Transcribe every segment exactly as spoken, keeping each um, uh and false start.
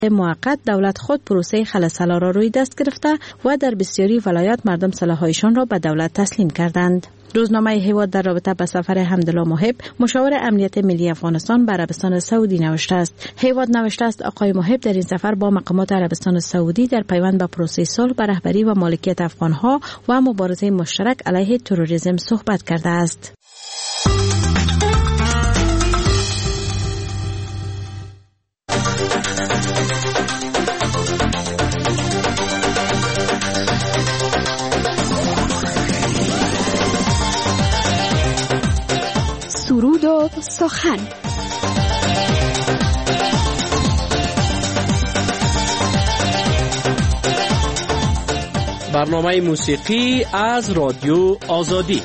موقت دولت خود پروسه خلاص‌طلا را روی دست گرفته و در بسیاری ولایات مردم سلاح‌هایشان را به دولت تسلیم کردند. روزنامه هیواد در رابطه با سفر حمدالله محب مشاور امنیت ملی افغانستان به عربستان سعودی نوشته است. هیواد نوشته است آقای محب در این سفر با مقامات عربستان سعودی در پیوند به پروسه صلح به رهبری و مالکیت افغانها و مبارزه مشترک علیه تروریسم صحبت کرده است. سرود و سخن. برنامه موسیقی از رادیو آزادی.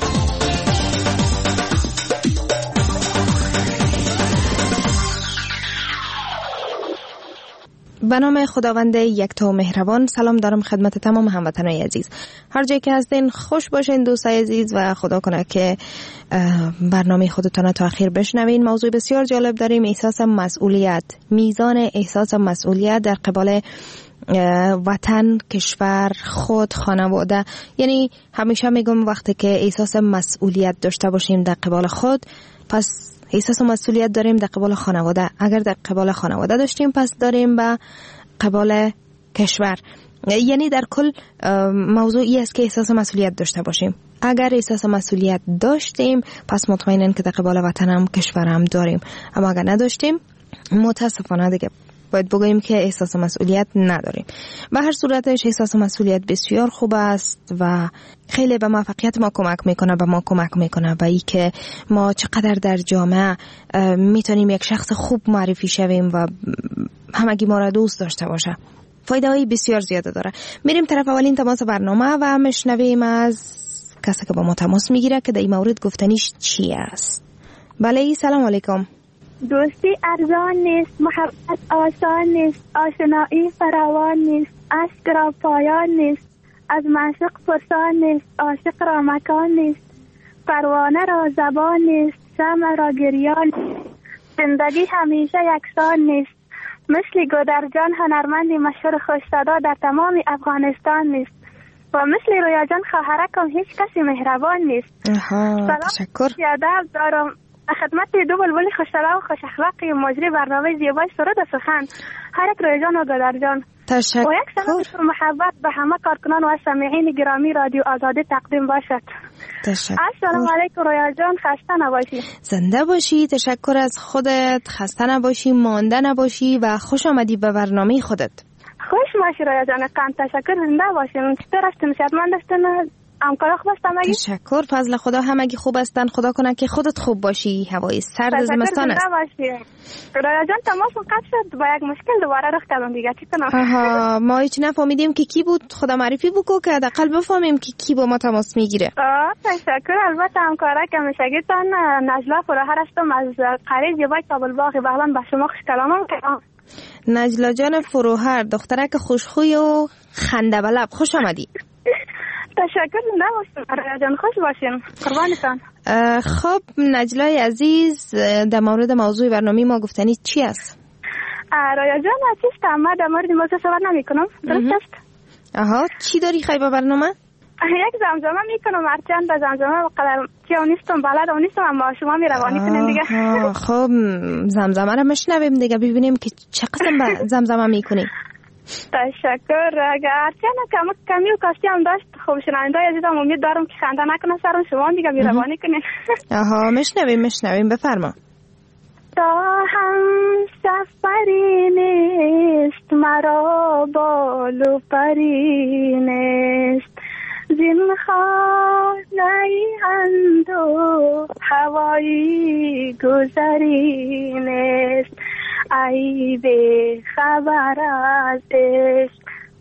به نام خداوند یکتا و مهربان. سلام دارم خدمت تمام هموطنان عزیز، هر جایی که هستین خوش باشین دوستای عزیز و خدا کنه که برنامه خودتون تا اخیر بشنوین. موضوع بسیار جالب داریم، احساس مسئولیت، میزان احساس مسئولیت در قبال وطن، کشور، خود، خانواده. یعنی همیشه میگم وقتی که احساس مسئولیت داشته باشیم در قبال خود، پس احساس مسئولیت داریم در قبال خانواده. اگر در قبال خانواده داشتیم پس داریم به قبال کشور. یعنی در کل موضوعی است که احساس مسئولیت داشته باشیم. اگر احساس مسئولیت داشتیم پس مطمئنن که در قبال وطن هم کشور هم داریم، اما اگر نداشتیم متاسفانه دیگه باید بگوییم که احساس مسئولیت نداریم. به هر صورتش احساس مسئولیت بسیار خوب است و خیلی به موفقیت ما کمک میکنه، به ما کمک میکنه به این که ما چقدر در جامعه میتونیم یک شخص خوب معرفی شویم و همگی ما را دوست داشته باشه. فایده های بسیار زیاده داره. میریم طرف اولین تماس برنامه و میشنویم از کسی که با ما تماس میگیره که در این مورد گفتنیش چی است. بله، سلام علیکم. دوستی ارزان نیست، محبت آسان نیست، آشنایی فراوان نیست، عشق را پایان نیست، از معشوق پرسان نیست، عاشق را مکان نیست، پروانه را زبان نیست، شمع را گریان نیست، زندگی همیشه یکسان نیست، مثل گودرجان هنرمندی مشهور خوش‌صدا در تمام افغانستان نیست و مثل رویا جان خواهرکم هیچ کسی مهربان نیست. آها، تشکر. ادب دارم خدمت دو بلبل خوش‌طبع و خوش اخلاقی مجری برنامه زیبای سرود و سخن هر یک رویا جان و گودرجان. تشکر. و یک سلام محبت به همه کارکنان و سامعین گرامی رادیو آزادی تقدیم باشد. تشکر. السلام علیکم رویا جان، خسته نباشی. زنده باشی. تشکر از خودت. خسته نباشی، مانده نباشی و خوش آمدی به برنامه خودت. خوش باشی رویا جان. قند تشکر. زنده باشین. چطور هستین؟ صحتمند هستین؟ همکارا خوب هستن مگه؟ تشکر. فضل خدا همگی خوب هستن. خدا کنه که خودت خوب باشی. هوای سرد زمستان است. زنده باشی. رویا جان تماس قطع شد، با یک مشکل دوباره رخ دادم دیگه. چی کنم؟ آها، ما هیچ نفهمیدیم که کی بود. خدا معرفی بکو که حداقل بفهمیم که کی با ما تماس میگیره. آه تشکر. البته همکارا که میشگیتن نجلا فروهر هستم از قریه زیبای کابل باغ بغلان. به شما خوش کلامم کنم. نجلا جان فروهر، دخترک خوشخوی و خنده به لب، خوش آمدی. تشکر. زنده باشین رویا جان، خوش باشین. قربانتان. خب نجلای عزیز، در مورد موضوع برنامه ما گفتنی چی است؟ رویا جان چیست؟ اما در مورد موضوع صحبت نمی کنم. درست است؟ آها، چی داری خیلی با برنامه؟ یک زمزمه میکنم، هرچند به زمزمه بقدر چیو نیستم بلد و نیستم، اما شما می روانی کنین دیگه. خب زمزمه رو مشنویم دیگه، ببینیم که چه قسم به زمزمه میکنیم. تشکر. هرچند کم کمی و کاستی هم داشت. خب شنونده عزیزم امید دارم که خنده نکنه سرم شما دیگه می روانی کنین. آها، مشنویم مشنویم بفرما. تا هم سفری نیست مرا بال و پری نیست، زین خانه اند و هوایی گذری نیست، ای به خبر از عشق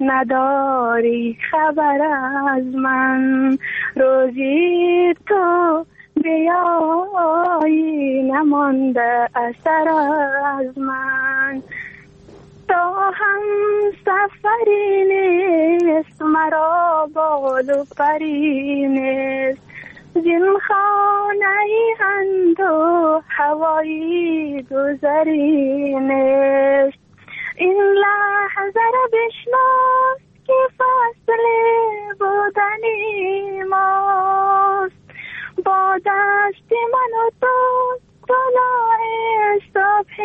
نداری خبر از من، روزی تو بیایی نمانده اثر از من، تا هم سفری نیست مرا بال و پری نیست، زین خانه اند و هوایی گذری نیست، این لحظه را بشناس که فصل بودنی ماست. با دست من و تو طلوع صبح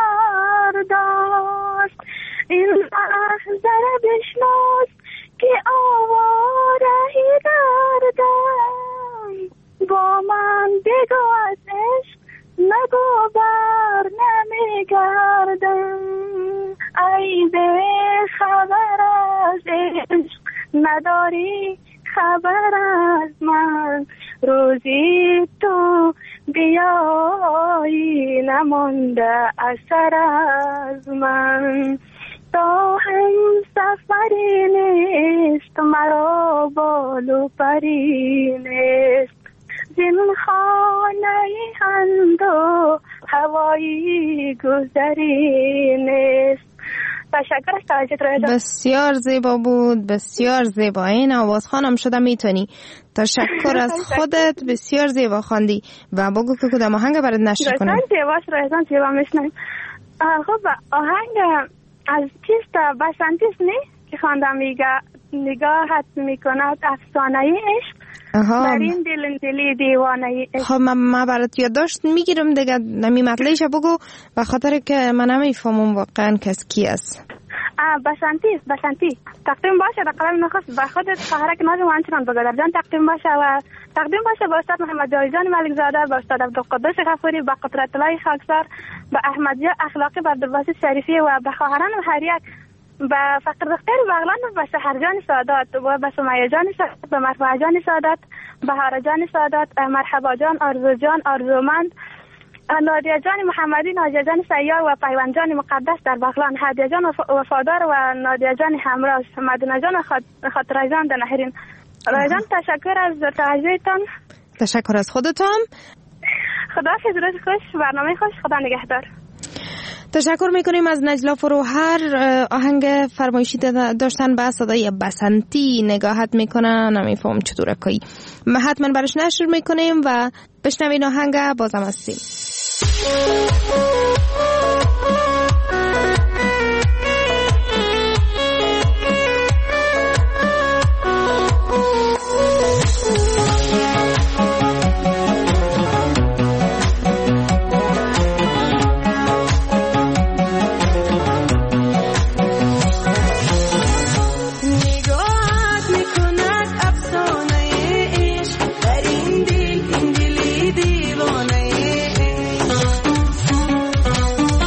فرداست. این لحظه را بشناس که آواره گردم. با من بگو از عشق نگو بر نمیگردم. ای به خبر از عشق نداری خبر از من. روزی تو بیایی نمانده اثر از من. تا هم سفری نیست مرا بالو پری نیست. زین خانه هند و هوایی گذری نیست. تشکر از توجهت را. بسیار زیبا بود، بسیار زیبا. این آواز خانم شده میتونی. تشکر از خودت، بسیار زیبا خواندی و بگو که کدام آهنگ برات نشر کنیم. رایزان زیباش رایزان زیبا میشنیم. خب آهنگ از چیست؟ بسنتیست نی که خواندم میگه نگاهت میکند افسانه عشق در این دل دلی دیوانه عشق. خب من, من برات یادداشت میگیرم دیگه، نمی مطلعش بگو به خاطر که من نمیفهمم واقعا کس کی است. بسنتی است، بسنتی. تقدیم باشه در قلم نخست به خودت خواهرک نازم و همچنان بگذار جان تقدیم باشه و تقدیم باشه به استاد محمد جاویدجان ملک زاده، به استاد عبدالقدوس غفوری، به قدرت الله خاکسار، به احمدی اخلاقی، به عبدالباسط شریفی و به خواهران هر یک، به فقر دختر بغلان، به سحرجان سادات و به سمیه جان سادات، به مرفوع جان سادات، به هاره جان سادات، مرحبا جان، آرزو جان، آرزومند، نادیه جان محمدی، نادیه جان سیار و پیوند جان مقدس در بغلان، هدیه جان وفادار و نادیه جان همراز، مدینه جان خاطره جان در نهرین. رایجان تشکر از توجهتان. تشکر از خودتان. خداحافظ، روز خوش، برنامه خوش، خدا نگهدار. تشکر میکنیم از نجلا فروهر. آهنگ فرمایشی داشتن به صدای بسنتی نگاهت میکنن، نمیفهم چطوره کایی. ما حتما برش نشر میکنیم و بشنوین آهنگ بازم هستیم. دیوانه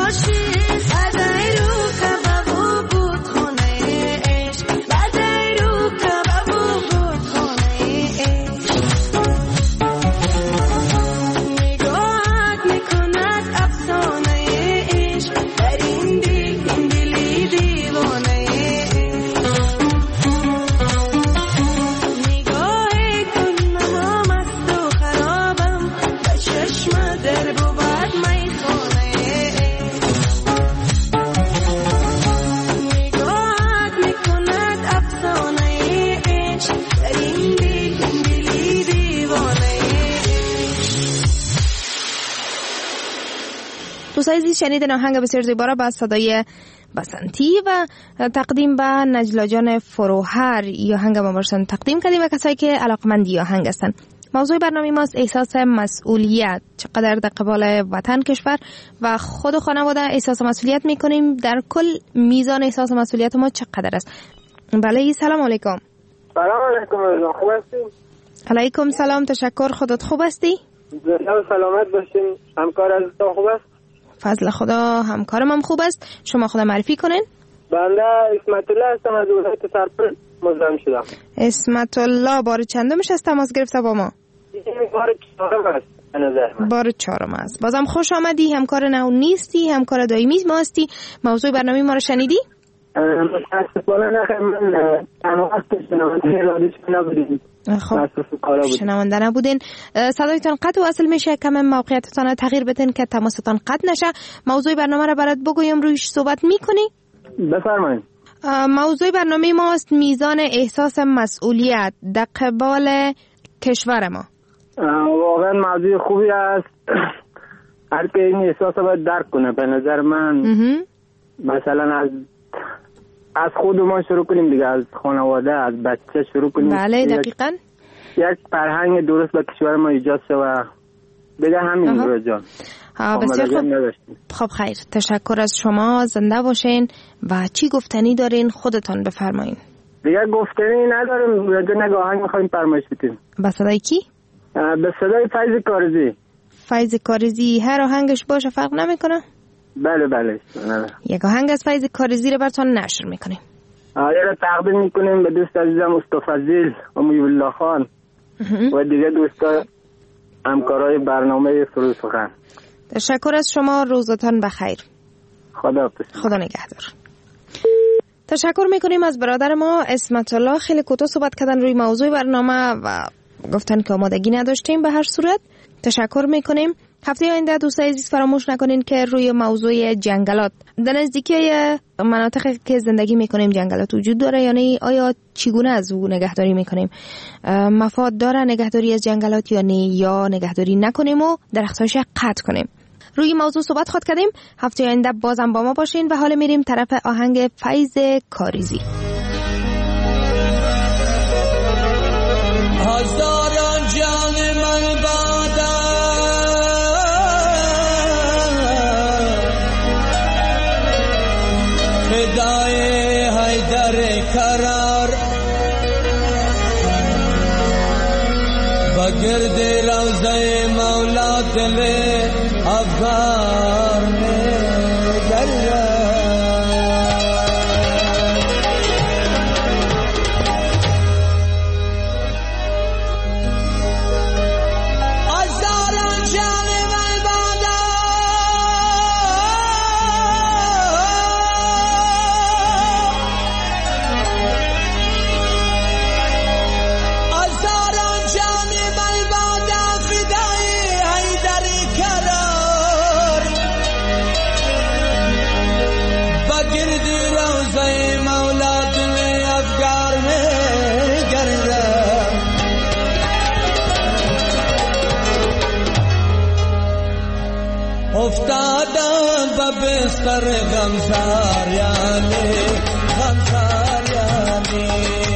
دوستای شنیدن آهنگ بسیار زیبا را با صدای بسنتی و تقدیم به نجلا جان فروهر یا آهنگ ما برشان تقدیم کردیم و کسایی که علاقمندی آهنگ هستند. موضوع برنامه ماست احساس مسئولیت، چقدر در قبال وطن، کشور و خود و خانواده احساس مسئولیت میکنیم. در کل میزان احساس مسئولیت ما چقدر است؟ بله، سلام علیکم. سلام علیکم، خوب هستین؟ علیکم سلام، تشکر. خودت خوب هستی؟ زنده سلامت باشین. همکار از تو خوب است؟ فضل خدا، همکارم هم خوب است. شما خدا معرفی کنین. بنده اسمت الله هستم، از ولایت سرپل مزاحم شدم. اسمت الله، بار چندمش از تماس گرفته با ما؟ این بار چهارم است به نظر من. بار چهارم است. بازم خوش آمدی. همکار نو نیستی، همکار دائمی ما هستی. موضوع برنامه ما رو شنیدی؟ متاسفانه نه، من تنها شنونده رادیو نبودیم. خب شنونده نبودین. صدایتان قطع وصل میشه، کم موقعیتتان تغییر بدین که تماستان قطع نشه. موضوع برنامه رو برات بگویم، رویش صحبت میکنی؟ بفرمایید. موضوع برنامه ماست میزان احساس مسئولیت در قبال کشور ما. واقعا موضوع خوبی است. هر که این احساس رو باید درک کنه. به نظر من مثلا از از خودمان شروع کنیم دیگه، از خانواده، از بچه شروع کنیم. بله دقیقاً. یک فرهنگ درست به کشور ما ایجاد شه و دیگه همین رو جان. بسیار خوب. خب خیر، تشکر از شما. زنده باشین و چی گفتنی دارین خودتان بفرمایین. دیگه گفتنی نداریم، راجع نگاه آهنگ می‌خوایم فرمایش بدیم. به صدای کی؟ به صدای فیض کارزی. فیض کارزی هر آهنگش باشه فرق نمیکنه؟ بله بله. یک آهنگ از فیض کارزی رو براتون نشر میکنیم. آره را تقدیم میکنیم به دوست عزیزم مصطفی و محیب الله خان و دیگه دوستا همکارای برنامه فروز سخن. تشکر از شما، روزتان بخیر. خدا حافظ. خدا نگهدار. تشکر میکنیم از برادر ما اسمت الله. خیلی کوتاه صحبت کردن روی موضوع برنامه و گفتن که آمادگی نداشتیم. به هر صورت تشکر میکنیم. هفته آینده دوستای عزیز فراموش نکنین که روی موضوع جنگلات در نزدیکی مناطقی که زندگی میکنیم جنگلات وجود داره یا نه، آیا چگونه از او نگهداری میکنیم، مفاد داره نگهداری از جنگلات یا نه، یا نگهداری نکنیم و درختاش قطع کنیم. روی موضوع صحبت خود کردیم. هفته آینده بازم با ما باشین و حالا میریم طرف آهنگ فیض کارزی. هزاران جان من بادم فدای حیدر کرار و گرد روضه مولا دل افغان گره. افتادم به بستر غمزار یعنی غمزار یعنی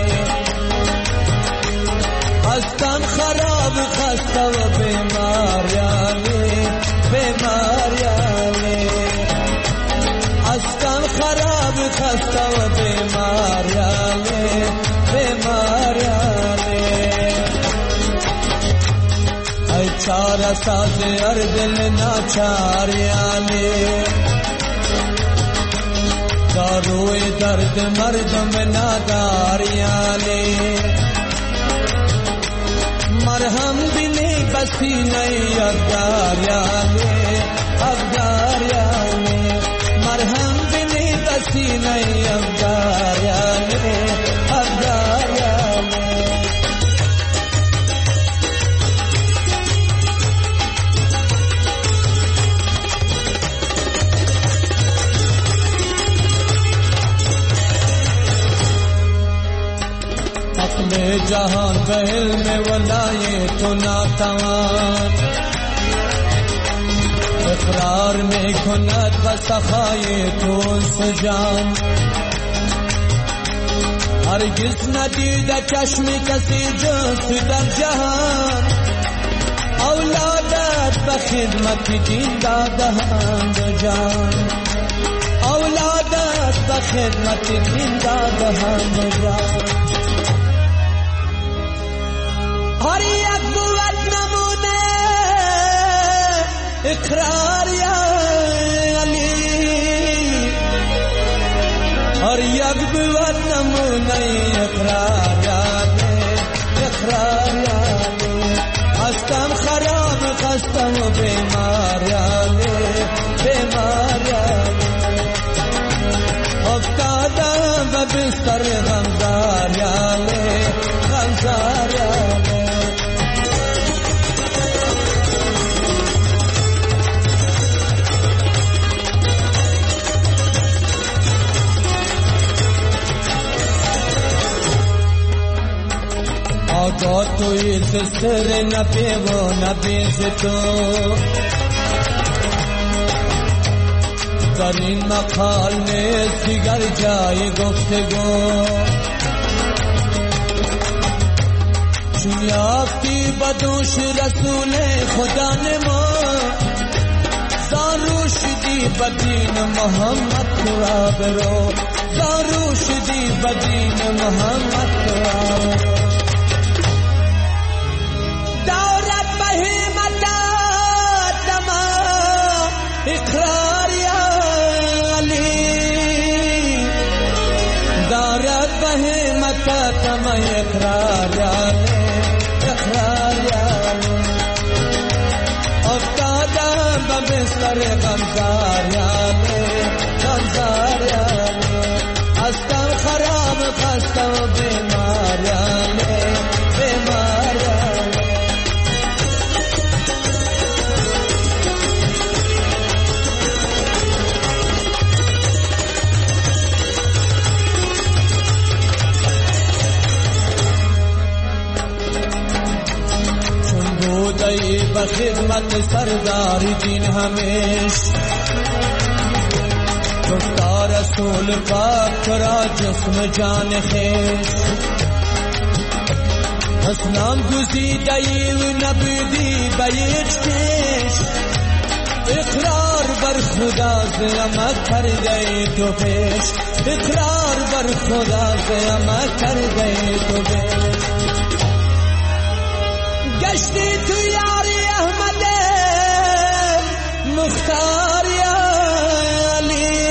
هستم خراب خسته و بیمار یعنی بیمار یعنی هستم خراب خسته و بیمار یعنی بیمار یعنی ای چاره ساز ار دل ناچار یعنی داروی درد مردم ناداریانی مرهم بینی بسینه افداریانی افداریانی مرهم بینی بسینه افداریانی افداریانی اقل جهان به علم ولای تو ناتوان اقرار می کند و سخای تو سجان هرگز ندیده چشمی کسی جز در جهان اولادت به خدمت دین دادهاند جان اولادت به خدمت دین دادهاند جان هر یک بود نمونه اقرار یا علی هر یک بود نمونه اقرار یا علی اقرار یا علی هستم خراب خستم و بیمار یا علی بیمار یا علی افتادم و بستر غمزار یا علی غمزار یا علی آگاه توی سر نبی و نبی تو در این مقال نیست دیگر جای گفتگو چون یافتی بدوش رسول خدا نما زارو شدی بدین محمد تو برو زارو شدی بدین محمد تو برو اقرار یا علی دارد بهمت تم اقرار یا علی اقرار یا علی افتادم به بستر غمزار یا علی غمزار یا علی هستم خراب خستم و بیمار یا علی بیمار یا علی بودی به خدمت سردار دین همیش گفتا رسول پاک ترا جسم جان خیش اسلام گزیدی و نبودی به یک کش اقرار بر خدا زیامت کرده تو پیش اقرار بر خدا زیامت کرده تو پیش گشتی تو یاری احمد مختار یا علی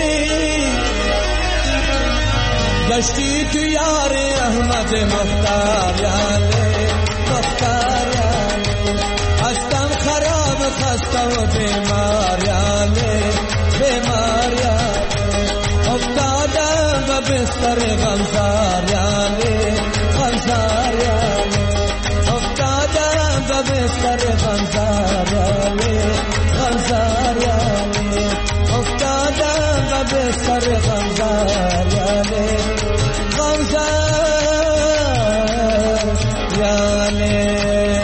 گشتی تو یاری احمد مختار یا علی مختار یا علی هستم خراب خستم و بیمار یا علی بیمار یا علی افتادم و بستر غمزار یا علی غمزار یا علی و بستر غمزار یا علی غمزار یا علی افتادم و بستر غمزار یا علی غمزار یا علی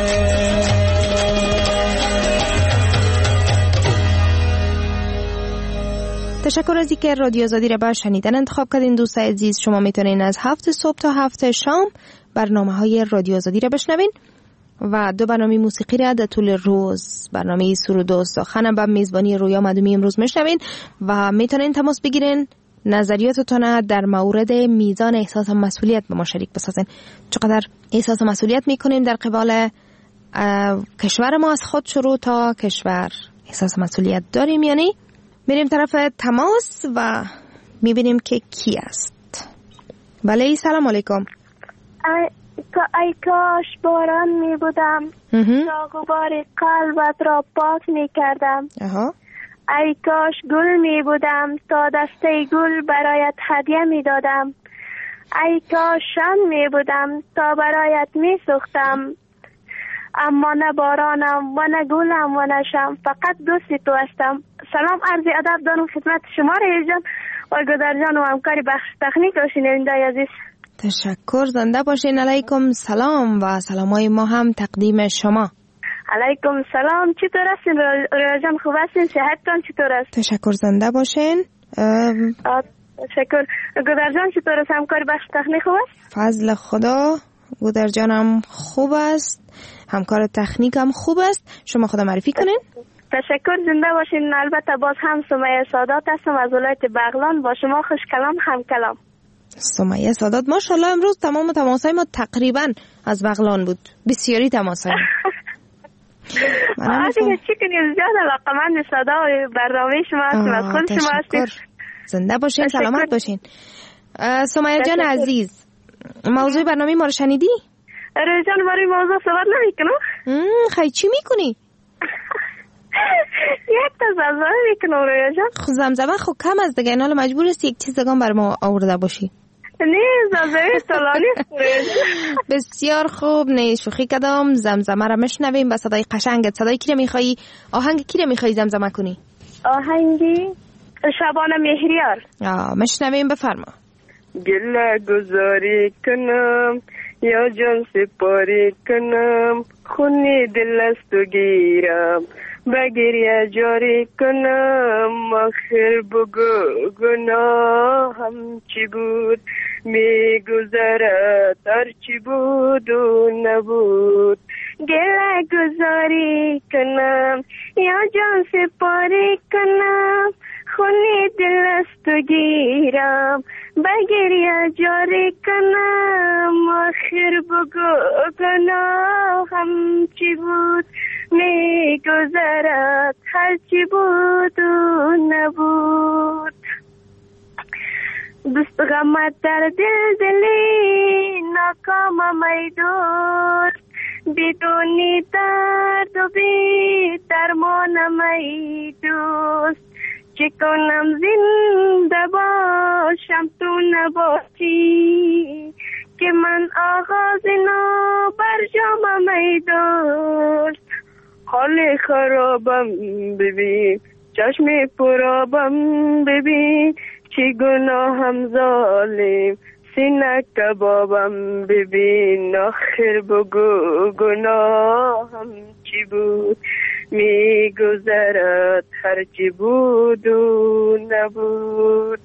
تشکر از اینکه رادیو آزادی را برای شنیدن انتخاب کردین. دوستان عزیز شما میتونین از هفت صبح تا هفت شام برنامه های رادیو آزادی را بشنوین و دو برنامه موسیقی را در طول روز برنامه سرود و سخن با میزبانی رویا مدومی امروز میشنوین و میتونین تماس بگیرین نظریاتتون در مورد میزان احساس مسئولیت به ما شریک بسازین. چقدر احساس مسئولیت میکنیم در قبال کشور ما از خود شروع تا کشور احساس مسئولیت داریم، یعنی میریم طرف تماس و میبینیم که کی است. بله سلام علیکم. ای, ای کاش باران می بودم تا غبار قلبت را پاک می کردم. اها. ای کاش گل می بودم تا دسته گل برایت هدیه می دادم. ای کاش شمع می بودم تا برایت می سوختم. اما نه بارانم و نه گلم و نه شمع، فقط دوست تو هستم. سلام عرض ادب دارم خدمت شما رئیس جان و گودر جان و همکار بخش تکنیک و شنونده عزیز. تشکر، زنده باشین. علیکم سلام و سلامای ما هم تقدیم شما. علیکم سلام، چطور هستین رئیس جان؟ خوب هستین؟ صحتتان چطور است؟ تشکر، زنده باشین. تشکر. گودر جان چطور است؟ همکار بخش تکنیک خوب است؟ فضل خدا، گودر جانم خوب است، همکار تکنیک هم خوب است. شما خدا معرفی کنین. تشکر، زنده باشین. البته باز هم سمیه سادات هستم از ولایت بغلان، با شما خوش کلام هم کلام. سمیه سادات، ماشاءالله امروز تمام تماسای ما تقریبا از بغلان بود، بسیاری تماسای آه دیگه چی کنیم، زیاد علاقمند صدای برنامه شما هستیم، از خود شما هستیم. زنده باشین، سلامت باشین. سمیه جان عزیز، موضوع برنامه ما رو شنیدی؟ رئیس جان برای موضوع صحبت نمیکنم. خیلی چی میکنی؟ یک تا زمزمه میکنم رئیس جان. خب زمزمه خب کم از دیگه، اینالا مجبور است یک چیز دگان بر ما آورده باشی. نه زمزمه طولانی است. بسیار خوب، نه شوخی کردم. زمزمه را مشنویم با صدای قشنگت. صدای کی را میخوایی؟ آهنگ کی را میخوایی زمزمه کنی؟ آهنگی شبانه مهریار. آه مشنویم، بفرما. گله گذاری کنم یا جان سپاری کنم، خونی دل است و گیرم بگریه جاری کنم. آخر بگو گناهم چی بود، می گذرد هر چی بود و نبود. گله گذاری کنم یا جان سپاری کنم، خونی دل است و گیرم بگریه جاری کنم. آخر بگو گناهم چی بود، می گذرد هر چی بود و نبود. دوست غمت در دل دلی ناکامم ای دوست، بدونی درد و بی درمانم ای دوست. چه کنم زنده باشم تو نباشی، که من آغاز نو برجامم ای دوست. حال خرابم ببین، چشم پرابم ببین، چی گناهم ظالم سینه کبابم ببین. آخر بگو گناهم چی بود، می گذرد هر چی بود و نبود.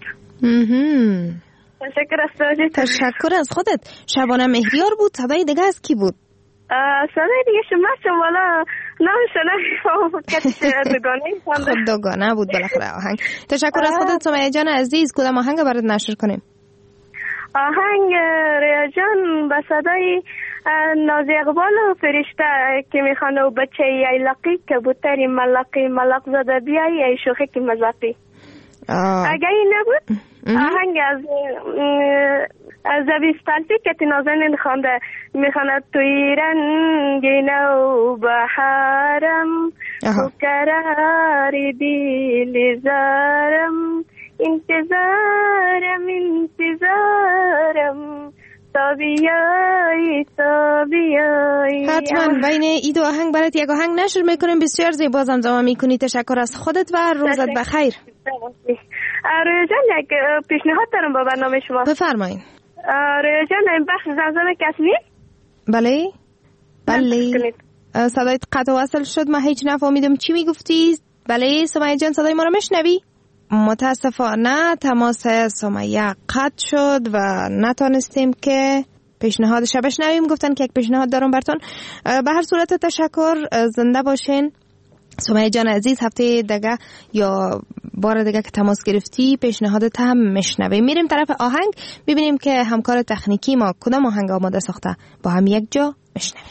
تشکر از تشکر از خودت. شبانه مهریار بود. صدای دیگه از کی بود؟ صدای دیگه شما شمالا نمیشنم کسی دوگانه خود دوگانه بود بالاخره آهنگ. تشکر از خودت سمیه جان عزیز. کدام آهنگ برات نشر کنیم؟ آهنگ ریا جان با صدای ناز اقبال و فرشته که میخوانه و بچه ای لقی کبوتری ملقی ملق زده بیایی ای شوخی که مزاقی. اگه این نبود آهنگ از از زویستالفی که تینازن خانده میخواند توی رنگینه و بحرم و قراری دیلی زارم، انتظارم انتظارم تا بیایی تا بیایی. حتما بین ای دو آهنگ برات یک آهنگ نشر میکنیم. بسیار زیبا زمزمه میکنی. تشکر از خودت و روزت بخیر. رویا جان یک پیشنهاد دارم با برنامه شما. بفرمایید. رویا جان این بخش زمزمه کس نیست؟ بله بله صدایت قطع و وصل شد، ما هیچ نفهمیدم چی میگفتی. بله سمیه جان صدای ما رو میشنوی؟ متاسفانه تماس سمیه قطع شد و نتونستیم که پیشنهادش بشنویم. گفتن که یک پیشنهاد دارم براتون. به هر صورت تشکر، زنده باشین. سمیه جان عزیز، هفته دیگه یا بار دیگه که تماس گرفتی پیشنهادت هم میشنویم. میریم طرف آهنگ، ببینیم که همکار تکنیکی ما کدام آهنگ آماده ساخته. با هم یک جا میشنویم.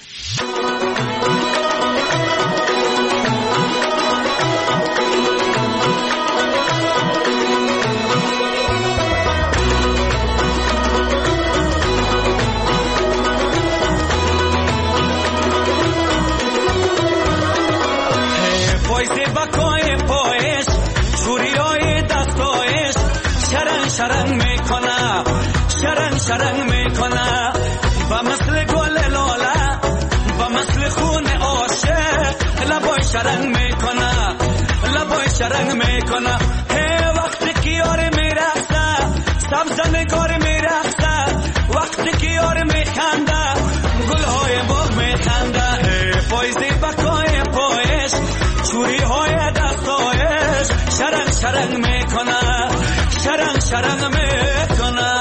شرنگ میکنه و مثل گل لاله و مثل خون عاشق لبای شرنگ میکنه لبای شرنگ میکنه هی وقتی که یار میرخصه سبز نگار میرخصه وقتی که یار میخنده گلهای باغ میخنده هی پایزی بکای پایش چوری های دستایش شرنگ شرنگ میکنه شرنگ شرنگ میکنه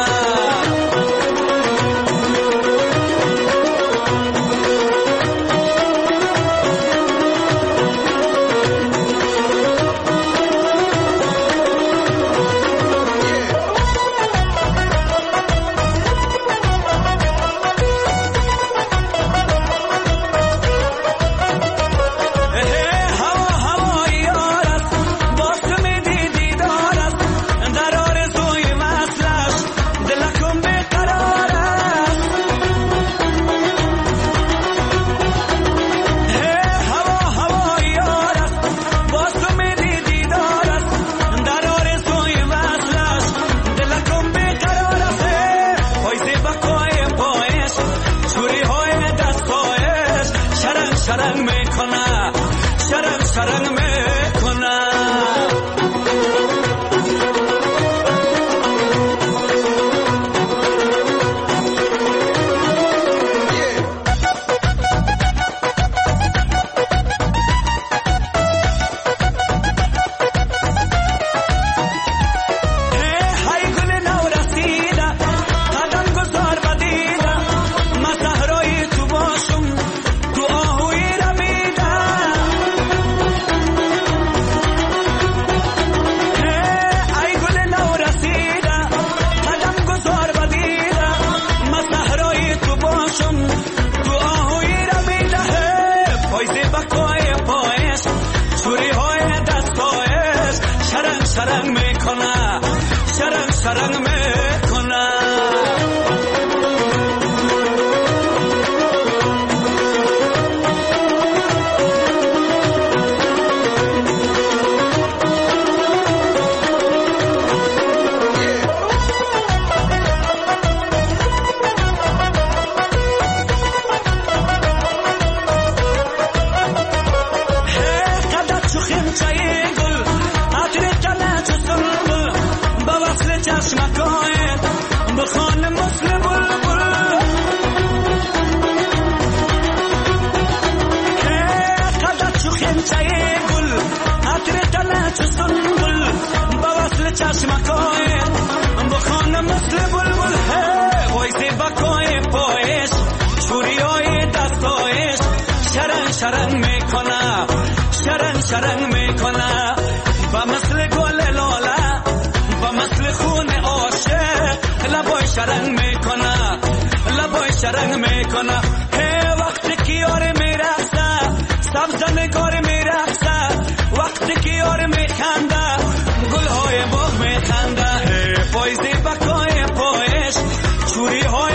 شرنگ میکنه شرنگ شرنگ میکنه و مثل گل لاله و مثل خون عاشق لبای شرنگ میکنه لبای شرنگ میکنه هی وقتی که یار میرخصه سبز نگار میرخصه وقتی که یار میخنده گلهای باغ میخنده هی پایزی بکای پایش چوری های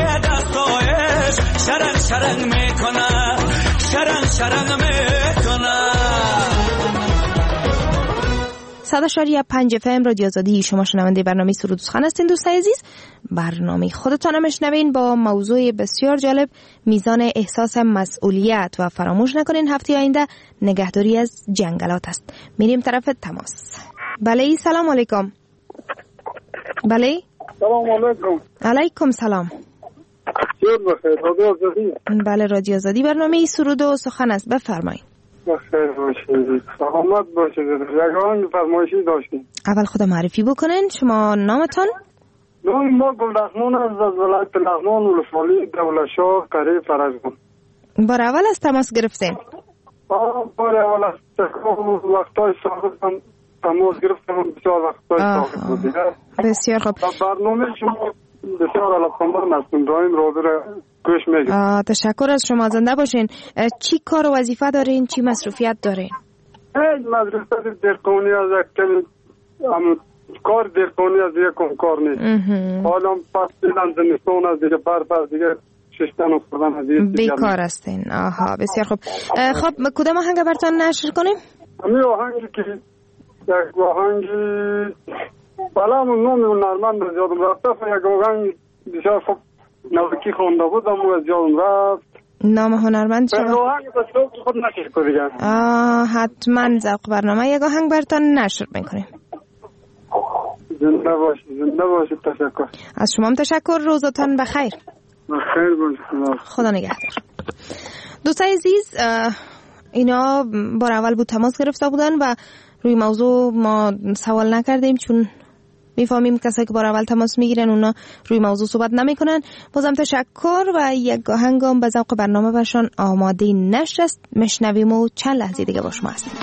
دستایش شرنگ شرنگ میکنه شرنگ شرنگ میکنه. صد و شش و پنج اف ام رادیو آزادی، شما شنونده برنامه سرود و سخن هستین دوستای عزیز. برنامه خودتان میشنوین با موضوع بسیار جالب، میزان احساس مسئولیت، و فراموش نکنین هفته آینده نگهداری از جنگلات است. میریم طرف تماس. بله سلام علیکم. بله سلام علیکم. علیکم سلام. رادیو آزادی. بله رادیو آزادی، برنامه سرود و سخن است، بفرمایید. بخیر باشید، سلامت باشید. یگان فرمایشی داشتیم. اول خدا معرفی بکنین، شما نامتان؟ نام ما گلرحمان از ولایت لغمان ولسوالی دولت‌شاه قریب فرزگان. بار اول از تماس گرفتین؟ آه بار اول از وقتای سابق هم تماس گرفتم، بسیار وقتای سابق بودید. بسیار خوب. برنامه شما بسیار علاقه‌مند هستم، دائم رادیو را گوش میگیرم. تشکر از شما، زنده باشین. چی کار و وظیفه دارین؟ چی مصروفیت دارین؟ هیچ مصروفیت درکونی از کمی کار درکونی از یک کار نیست. حالا پس دیدن زمستان از دیگه برف دیگه ششتن و خوردن از دیگه بیکار هستین. آها بسیار خوب. خب کدام آهنگ براتون نشر کنیم؟ همین آهنگی که یک آهنگی بلام نومی و نرمند از یادم رفته، یک آهنگ بسیار خوب نوکی خونده بود اما از جالم رفت. نام هنرمند شما؟ آهنگ به ذوق خود نشر کنید. آه حتما ذوق برنامه یک آهنگ برتان نشر میکنیم. زنده باشید، زنده باشید. تشکر. از شما هم تشکر. روزتان بخیر. بخیر باشید. خدا نگهدار. دوستای عزیز، اینا بار اول بود تماس گرفته بودن و روی موضوع ما سوال نکردیم چون میفهمیم کسایی که بار اول تماس میگیرن اونا روی موضوع صحبت نمیکنن. بازم تشکر و یک آهنگام به ذوق برنامه برشان آماده نشست. مشنویم و چند لحظه دیگه با شما هستیم.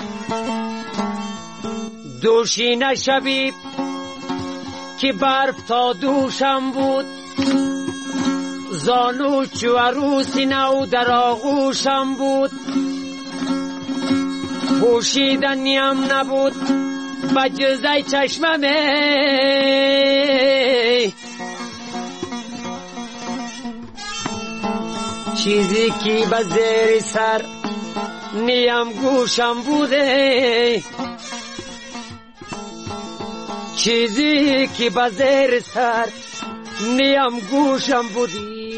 دوشینه شبی که برف تا دوشم بود، زانو چو عروسی نو در آغوشم بود، پوشیدنیم نبود با جزای چشمم، چیزی که به زیر سر نیم گوشم بوده، چیزی که به زیر سر نیم گوشم بودی.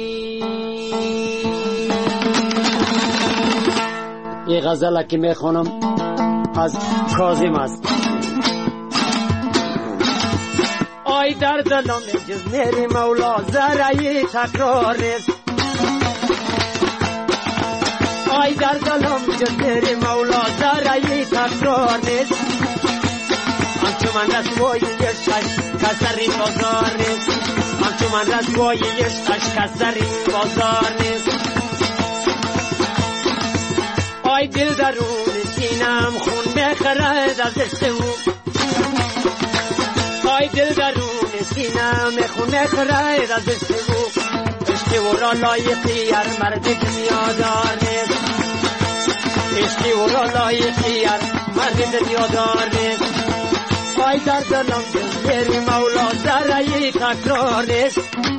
یه غزله که میخونم از کاظم است. آی در دلم جز میری مولا ذره تکرار نیست، آی در دلم جز میری مولا ذره تکرار نیست، همچو من رسوای عشقش کسری بازار نیست، همچو من رسوای عشقش کسری بازار نیست. آی دل درون سینم خون بخرد از عشق او، آی دل درون سینم خون بخرد از عشق او، عشق او را لایقی هر مرد دنیا دار نیست، عشق او را لایقی هر مرد دنیا دار نیست. آی در دلم جزیر مولا ذره تکرار نیست،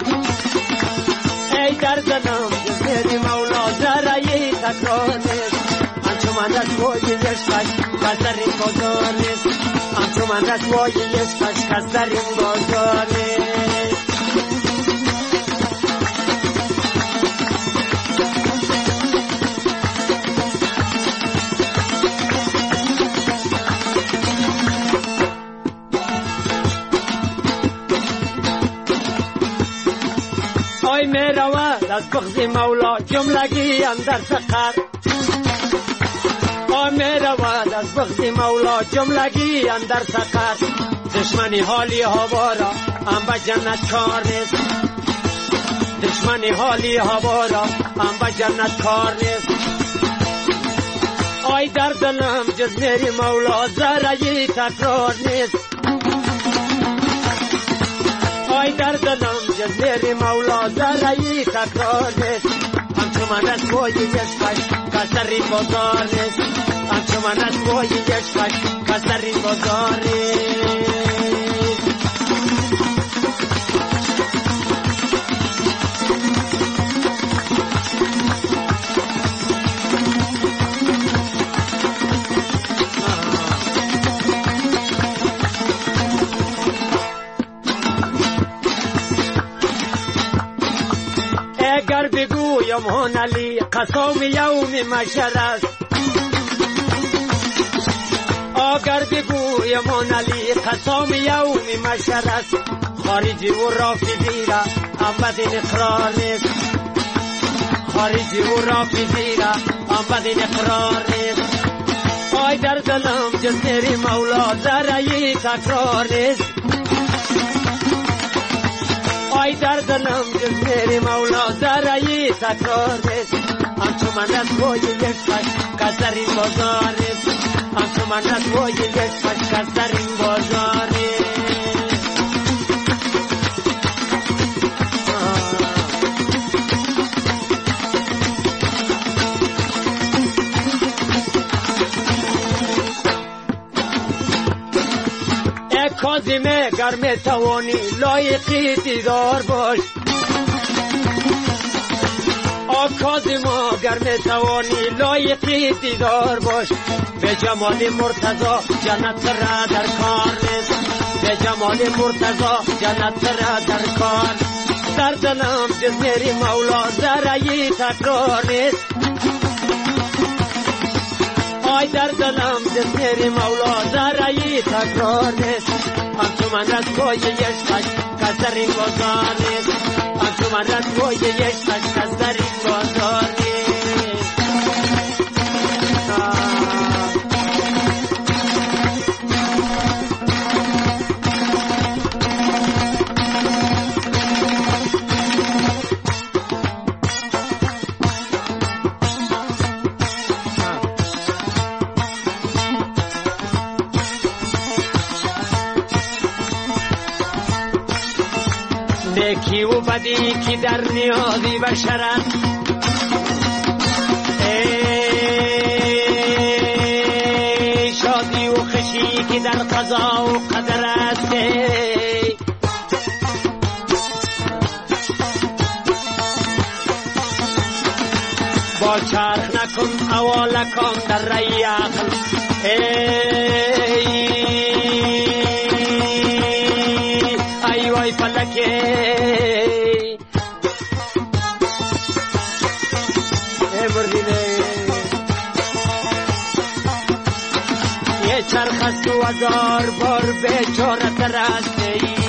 ای در دلم جزیر مولا ذره تکرار نیست، همچو من رسوای عشقش کس در این بازار نیست، همچو من رسوای عشقش کس در این بازار نیست. آی می رود از بغض مولا جملگی اندر سقر، آی می رود از بغض مولا جملگی اندر سقر، دشمنی حالی هوا را هم به جنت کار نیست، دشمنی حالی هوا را هم به جنت کار نیست. آی در دلم جز میری مولا ذره تکرار نیست، آی در دلم جز میری مولا ذره تکرار نیست، همچو من رسوای عشقش کس در این بازار نیست، همچو من رسوای عشقش کس در این بازار نیست. اگر بگویم هنالی قسم یوم محشر است، اگر بگویم هنالی قسم یوم محشر است، خارجی و رافضی را ابد اقرار نیست، خارجی و رافضی را ابد اقرار نیست. آی در دلم جز میری مولا ذره تکرار نیست، آی در دلم جز میری مولا ذره تکرار نیست، همچو من رسوای عشقش کس در این بازار نیست، همچو من رسوای عشقش کس در این بازار نیست. ای کاظمه گر میتوانی لایقی دیدار باش، آ کاظما گر میتوانی لایقی دیدار باش، به جمال مرتضی جنت را در کار نیست، به جمال مرتضی جنت را در کار، در دلم جزیری مولا ذره تکرار نیست آی در دلم جزیری مولا ذره تکرار نیست همچو من رسوای عشقش کس در این بازار نیست همچو من رسوای عشقش کس در این بازار نیست نیکی و بدی که در نیازی بشرت ای شادی و خوشی که در قضا و قدر است با چرخ نکن اوالکم در رای عقل ای ای وای فلکه ای بردینه یه چرخ است و هزار بار بیچاره تر است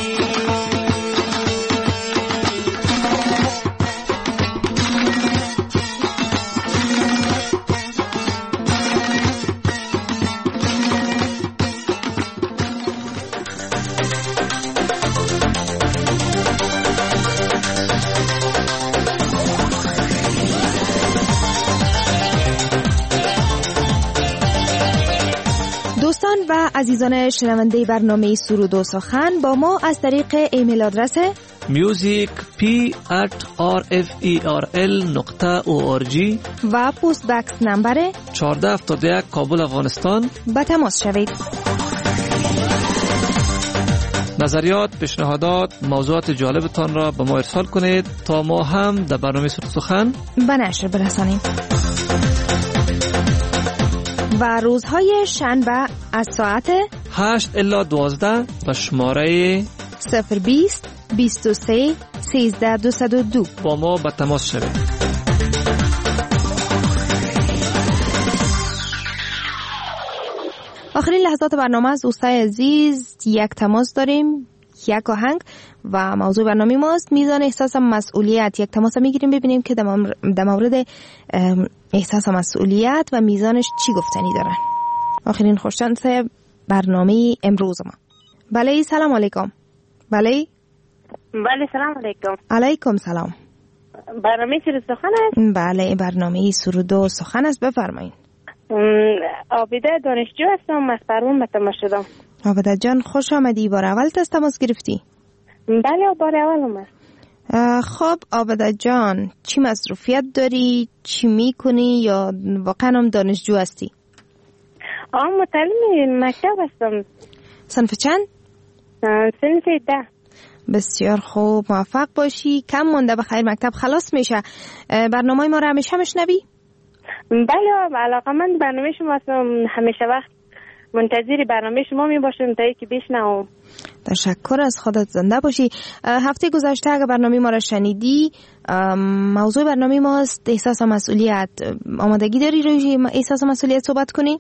دوستان و عزیزان شنونده برنامه سرود و سخن با ما از طریق ایمیل آدرس music p at r f e r l نقطه او آر جی و پست بکس نمبر چهارده هفتاد و یک کابل افغانستان به تماس شوید. نظریات، پیشنهادات، موضوعات جالبتان را به ما ارسال کنید تا ما هم در برنامه سرود و سخن به نشر برسانیم. و روزهای شنبه از ساعت هشت الی دوازده به شماره صفر بیست بیست و سه سیزده دویست و دو با ما به تماس شوید. آخرین لحظات برنامه از دوستای عزیز یک تماس داریم، یک آهنگ و موضوع برنامه ماست میزان احساس مسئولیت. یک تماس میگیریم ببینیم که در مورد احساس مسئولیت و میزانش چی گفتنی دارن. آخرین خوششانس برنامه امروز ما. بله سلام علیکم. بله بله سلام علیکم. علیکم سلام. برنامه سرود سخن است؟ بله برنامه سرود و سخن است، بفرمایید. عابده دانشجو هستم، از پروان به تماس شدم. عابده جان خوش آمدی. بار اول تماس گرفتی؟ بله بار اولم است. خب عابده جان چی مصروفیت داری؟ چی میکنی یا واقعا هم دانشجو هستی؟ آه متعلم مکتب هستم. صنف چند؟ صنف ده. بسیار خوب، موفق باشی. کم مونده بخیر مکتب خلاص میشه. برنامه ما رو همیشه میشنوی؟ بله علاقه‌مند برنامه شما هستم، همیشه وقت منتظر برنامه شما می باشم تا اینکه بشنوم. تشکر از خودت، زنده باشی. هفته گذشته اگه برنامه ما را شنیدی، موضوع برنامه ما است احساس مسئولیت. آمادگی داری روی احساس مسئولیت صحبت کنی؟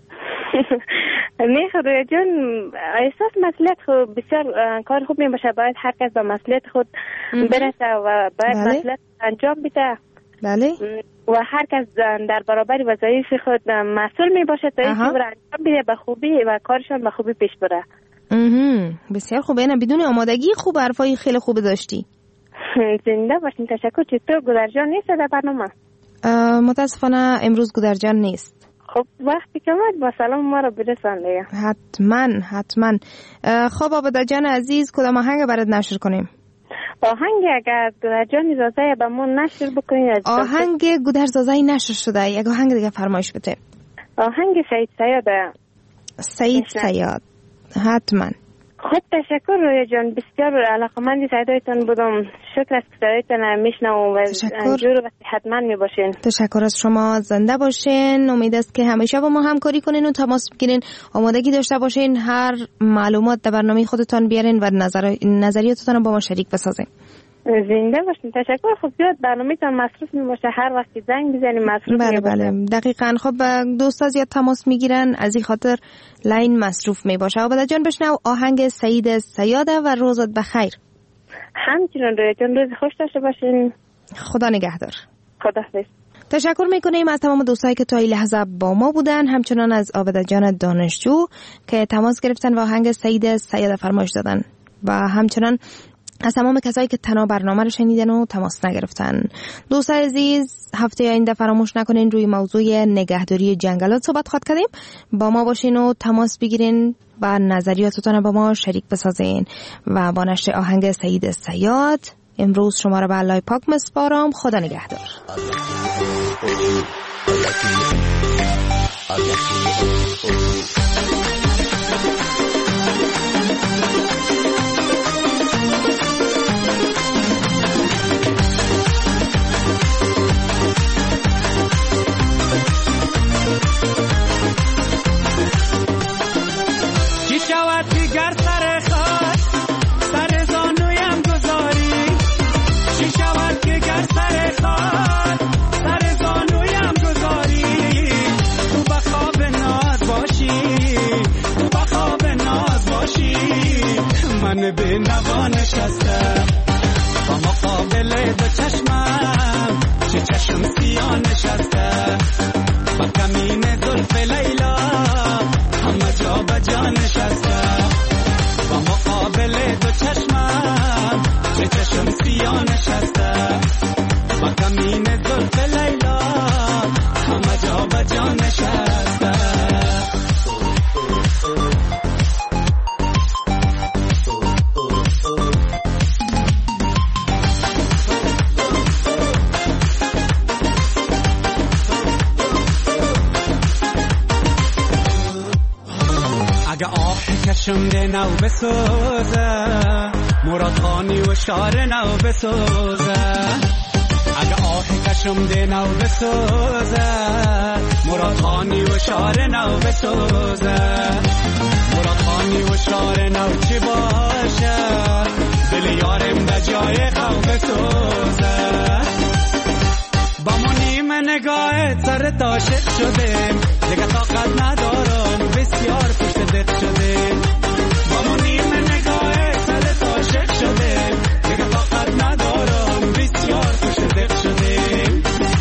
نه خدا جان، احساس مسئولیت خود بسیار کار خوب می باشه. باید هر کس به مسئولیت خود برسه و باید بله. مسئولیت انجام بده. بله. و هر کس در برابر وظایف خود مسئول می باشه تا اینکه انجام بده به خوبی و کارشان به خوبی پیش بره. بسیار خوبه. اینا بدون آمادگی خوب، حرفای خیلی خوب داشتی. زنده باشین. تشکر. چطور گودرجان نیست در برنامه؟ متاسفانه امروز گودرجان نیست. خب وقتی که اومد با سلام ما رو برسان دیگه. حتما حتما. خب عابده جان عزیز کدام آهنگ برات نشر کنیم؟ آهنگ اگر گودرجان اجازه به ما نشر بکنید. آهنگ گودرزازه نشر شده، یک آهنگ دیگه فرمایش بده. آهنگ سعید صیاد. سعید صیاد حتما. خب تشکر رویا جان، بسیار علاقه‌مند صدایتان بودم. شکر از که صدایتان میشنوم و جور و صحتمند میباشین. تشکر از شما، زنده باشین. امید است که همیشه با ما همکاری کنین و تماس بگیرین، آمادگی داشته باشین هر معلومات در برنامه خودتان بیارین و نظر... نظریاتتان رو با ما شریک بسازین. زنده باشین. تشکر. خب زیاد برنامه‌تان مصروف می باشه، هر وقت زنگ بزنیم مصروف بله می باشه. بله دقیقاً. خب دوستا زیاد تماس میگیرن، از این خاطر لاین مصروف می باشه. عابده جان بشنو آهنگ سعید صیاده و روزت بخیر. همچنین رویا جان روز خوش داشته باشین. خدا نگهدار. خدا حافظ. تشکر میکنیم از تمام دوستایی که تا این لحظه با ما بودن، همچنان از عابده جان دانشجو که تماس گرفتن و آهنگ سعید صیاده فرمایش دادن و همچنان از تمام کسایی که تنها برنامه رو شنیدن و تماس نگرفتن. دوستان عزیز هفته آینده فراموش نکنین روی موضوع نگهداری جنگلات صحبت خواهد کردیم. با ما باشین و تماس بگیرین و نظریاتتون با ما شریک بسازین و با نشر آهنگ سعید صیاد امروز شما رو به الله پاک مسپارم. خدا نگهدار. من به نوا نشستم با مقابل دو چشمم، چه چشم سیاه نشسته با کمین زلف لیلا، همه جا به جا نشسته با مقابل دو چشمم، چه چشم سیاه نشسته با کمین زلف لیلا، همه جا به جا نشسته. اگه آه کشم ده نو بسوزه، مراد خانی و شار نو بسوزه. اگه آه کشم ده نو بسوزه، مراد خانی و شار نو بسوزه. مراد خانی و شار نو چی باشه، دل یارم ده جای خو بسوزه. با منیم نگاه سر تاشق شدیم، دیگه طاقت ندارم بسیار پشت دت شدیم. با منیم نگاه سر تاشق شدیم، دیگه طاقت ندارم بسیار پشت دت شدیم.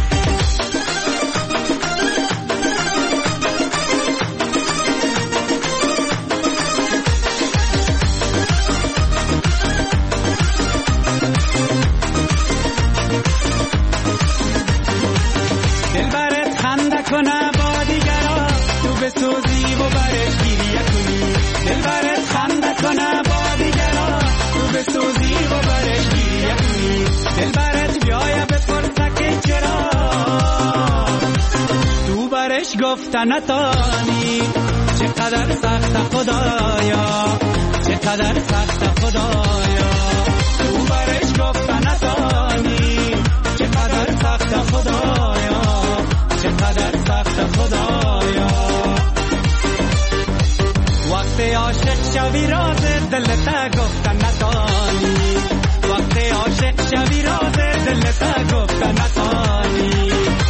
دل برت خنده کنه با دیگران، تو بسوزی و برش گیریه کنی. دل برت خنده کنه با دیگران، تو بسوزی و برش گیریه کنی. دل برت بیایه بپرسه که چرا تو برش گفته نتانی. چقدر سخت خدایا، چقدر سخت خدایا، تو برش گفته نتانی. چقدر سخت خدایا، چقدر سخت خدایا. وقتی عاشق شوی راز دلت گفتن نتانی. وقتی عاشق شوی راز دلت گفتن نتانی.